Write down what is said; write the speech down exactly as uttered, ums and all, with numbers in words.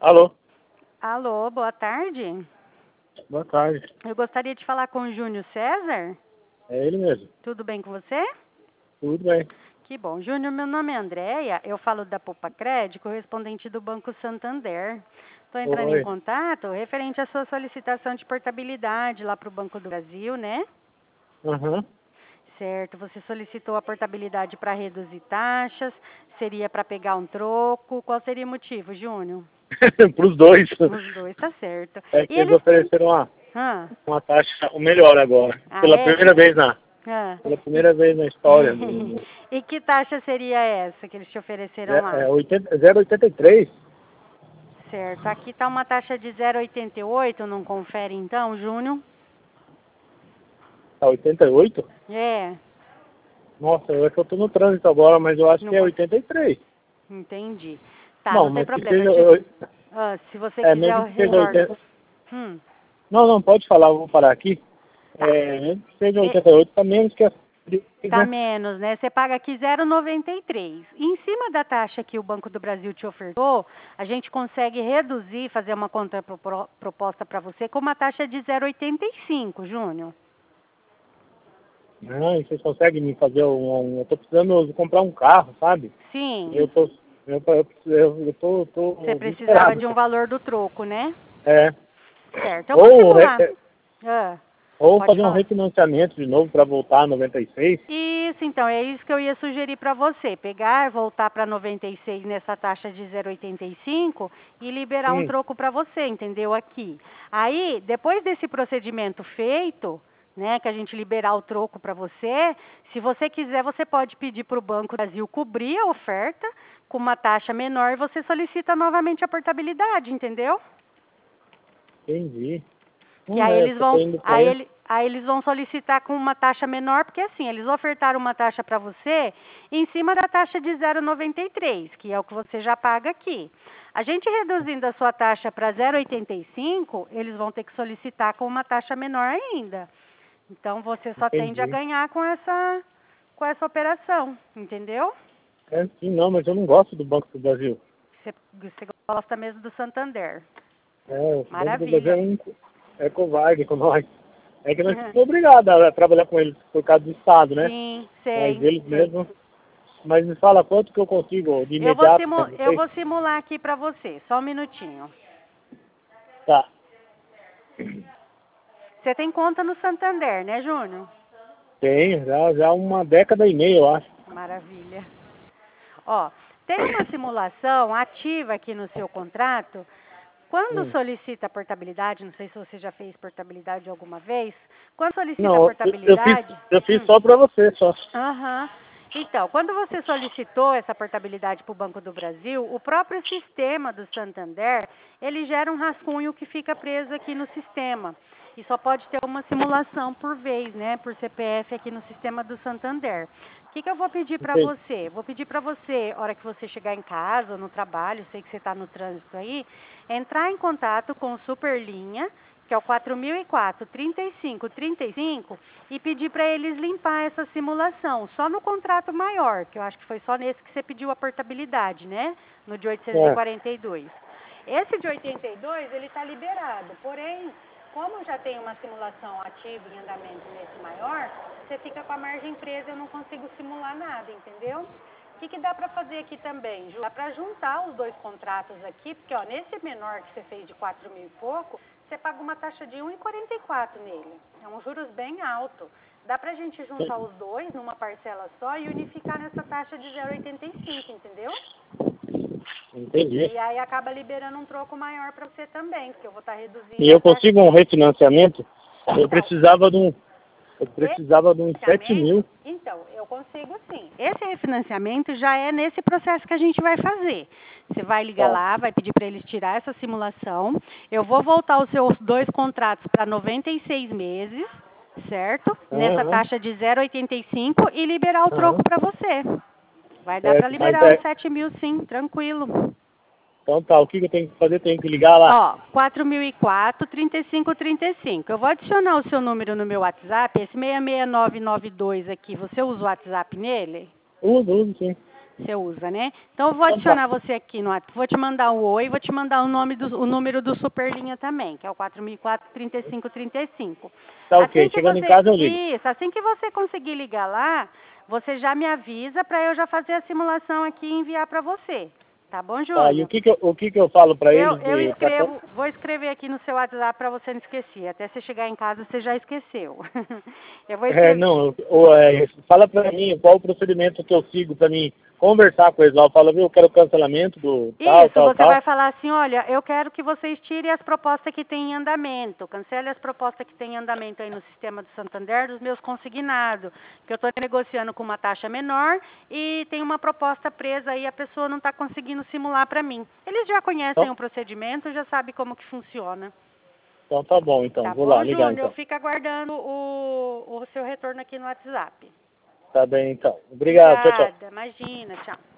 Alô? Alô, boa tarde. Boa tarde. Eu gostaria de falar com o Júnior César. É ele mesmo. Tudo bem com você? Tudo bem. Que bom. Júnior, meu nome é Andréia. Eu falo da Poupa Crédito, correspondente do Banco Santander. Estou entrando em Oi. contato referente à sua solicitação de portabilidade lá para o Banco do Brasil, né? Aham. Certo. Você solicitou a portabilidade para reduzir taxas. Seria para pegar um troco. Qual seria o motivo, Júnior? Para os dois. Os dois, tá certo. É E que eles eles... ofereceram uma, Ah, uma taxa, o melhor agora. ah Pela é? primeira vez na, Ah. pela primeira vez na história. Do, do, E que taxa seria essa que eles te ofereceram lá? é, oitenta, zero vírgula oitenta e três. Certo. Aqui está uma taxa de zero vírgula oitenta e oito, não confere então, Júnior? Tá oitenta e oito? É, Nossa, eu é que eu tô no trânsito agora, mas eu acho não que é con- oitenta e três. entendi. Tá, Não, não tem mas que problema. seja... Deixa eu- eu- ah, se você É, quiser, mesmo eu que seja retorno. oitenta... Hum, Não, não, pode falar, eu vou parar aqui. tá. É, mesmo que seja É, oitenta e oito, tá menos que a... tá né? menos, né? Você paga aqui zero vírgula noventa e três. Em cima da taxa que o Banco do Brasil te ofertou, a gente consegue reduzir, fazer uma contraproposta para você com uma taxa de zero vírgula oitenta e cinco, Júnior. Não, e vocês conseguem me fazer um, um... Eu tô precisando comprar um carro, sabe? Sim, E eu tô... Eu, tô- eu, eu, eu tô, você tô precisava desesperado. de um valor do troco, né? É. Certo, eu vou Ou, re- simular. é, Ah, ou pode fazer um falar. refinanciamento de novo para voltar a noventa e seis. Isso, então, é isso que eu ia sugerir para você. Pegar, voltar para noventa e seis nessa taxa de zero vírgula oitenta e cinco e liberar um Hum, troco para você, entendeu? Aqui. Aí, depois desse procedimento feito, né, que a gente liberar o troco para você, se você quiser, você pode pedir para o Banco do Brasil cobrir a oferta com uma taxa menor e você solicita novamente a portabilidade, entendeu? entendi. Que Não aí é, eles eu tô vão, indo pra aí, ele. ele, aí eles vão solicitar com uma taxa menor, porque assim, eles ofertaram uma taxa para você em cima da taxa de zero vírgula noventa e três, que é o que você já paga aqui. A gente reduzindo a sua taxa para zero vírgula oitenta e cinco, eles vão ter que solicitar com uma taxa menor ainda. Então você só tende a Entendi. ganhar com essa, com essa operação, entendeu? É, sim, não, mas eu não gosto do Banco do Brasil. Você, você gosta mesmo do Santander. É, o Banco do Brasil é, Maravilha. um, é covarde com nós. É que nós somos obrigados a trabalhar com eles por causa do Estado, né? Sim, Mas sei, eles sei. mesmos... Mas me fala quanto que eu consigo de Eu vou, imediato simu para eu vocês? vou simular aqui para você, só um minutinho. Tá. Você tem conta no Santander, né, Júnior? Tem, já, já uma década e meia, eu acho. Maravilha. Ó, tem uma simulação ativa aqui no seu contrato. Quando Hum. solicita a portabilidade, não sei se você já fez portabilidade alguma vez, quando solicita a Não, eu, eu fiz, portabilidade... eu fiz Hum, só para você, só. aham. Então, quando você solicitou essa portabilidade para o Banco do Brasil, o próprio sistema do Santander, ele gera um rascunho que fica preso aqui no sistema. E só pode ter uma simulação por vez, né, por C P F aqui no sistema do Santander. O que, que eu vou pedir para Entendi. você? Vou pedir para você, hora que você chegar em casa ou no trabalho, sei que você está no trânsito aí, entrar em contato com o Superlinha, que é o quatro mil e quatro, trinta e cinco, trinta e cinco, e pedir para eles limpar essa simulação, só no contrato maior, que eu acho que foi só nesse que você pediu a portabilidade, né? No de oitocentos e É, quarenta e dois. Esse de oitenta e dois, ele está liberado, porém, como já tem uma simulação ativa em andamento nesse maior, você fica com a margem presa, eu não consigo simular nada, entendeu? O que, que dá para fazer aqui também, Ju? Dá para juntar os dois contratos aqui, porque ó, nesse menor que você fez de quatro mil e pouco, você paga uma taxa de um vírgula quarenta e quatro nele. É um juros bem alto. Dá para a gente juntar os dois numa parcela só e unificar nessa taxa de zero vírgula oitenta e cinco, entendeu? entendi. E aí acaba liberando um troco maior para você também, porque eu vou estar reduzindo E a eu taxa. consigo um refinanciamento? Eu Então, precisava de um, eu esse precisava de uns sete mil. refinanciamento, então, eu consigo sim. Esse refinanciamento já é nesse processo que a gente vai fazer. Você vai ligar Tá. lá, vai pedir para eles tirar essa simulação. Eu vou voltar os seus dois contratos para noventa e seis meses, certo? Nessa Aham, taxa de zero vírgula oitenta e cinco e liberar o troco aham. para você. Vai dar para Certo, mas liberar os é. sete mil sim, tranquilo. Então tá, o que, que eu tenho que fazer? Tenho que ligar lá. Ó, quatro mil e quatro, trinta e cinco, trinta e cinco. Eu vou adicionar o seu número no meu WhatsApp, esse seis seis nove nove dois aqui. Você usa o WhatsApp nele? Uso, uso sim. Você usa, né? Então eu vou adicionar você aqui no WhatsApp, vou te mandar o oi, vou te mandar o nome do, o número do Superlinha também, que é o quatro mil e quatro, trinta e cinco trinta e cinco. Tá Assim ok, que chegando você, em casa eu ligo. isso, assim que você conseguir ligar lá, você já me avisa para eu já fazer a simulação aqui e enviar para você. Tá bom, Tá, e o Júnior? que que eu, o que que eu falo para Eu, eles? eu De, pra... escrevo, vou escrever aqui no seu WhatsApp para você não esquecer. Até você chegar em casa, você já esqueceu. Eu vou É, escrever. não, ou, é, fala para mim qual o procedimento que eu sigo para mim conversar com eles lá. Eu falo, viu, eu quero cancelamento do tal, Isso, tal, você vai tal. falar assim, olha, eu quero que vocês tirem as propostas que têm em andamento, cancele as propostas que têm em andamento aí no sistema do Santander dos meus consignados, que eu estou negociando com uma taxa menor e tem uma proposta presa aí, a pessoa não está conseguindo simular para mim. Eles já conhecem Então, o procedimento, já sabem como que funciona. então tá bom, então. Tá Vou lá bom, ligar, Júnior? então. Fica aguardando o, o seu retorno aqui no WhatsApp. Tá bem, então. Obrigado, tchau, tchau. Obrigada, imagina, tchau.